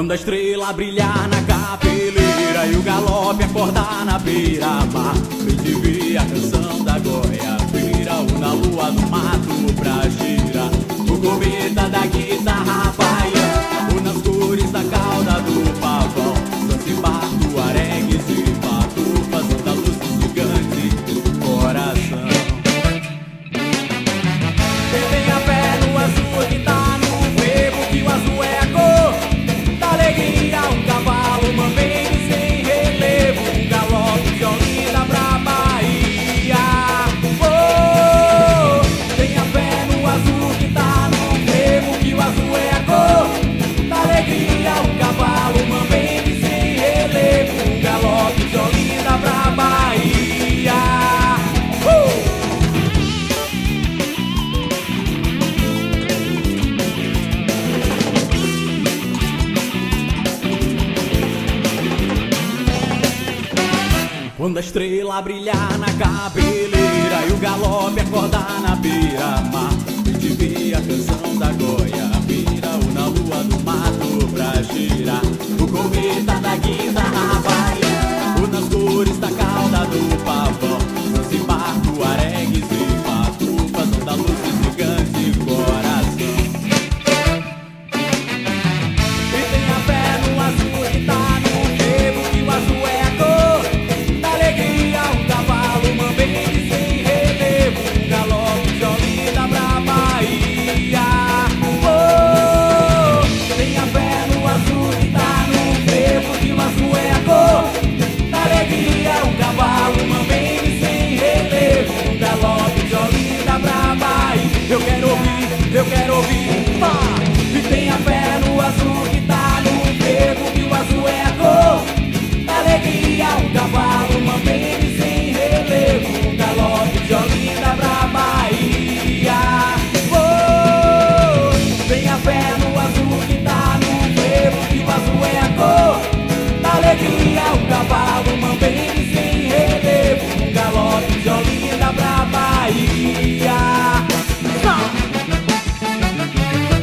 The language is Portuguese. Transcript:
Quando a estrela brilhar na cabeleira e o galope acordar na beira-mar, vem te ver a canção da goiabeira, ou na lua do mato pra girar, o cometa da guitarra baiana, ou nas cores da cauda do pavão, Zanzibar, tuaregues e patufas, da luz gigante do coração. Tenha fé no azul que tá no verbo, que o azul é a cor da alegria. Um cavalo mambembe sem relevo, um galope de Olinda pra Bahia. Oh, tenha fé no azul que tá no verbo, que o azul é a cor da alegria. Um cavalo mambembe sem relevo, um galope de Olinda pra Bahia. Quando a estrela brilhar na cabeleira e o galope acordar na beira-mar, vem te ver a canção da goiabeira, ou na lua do mato pra girar, o cometa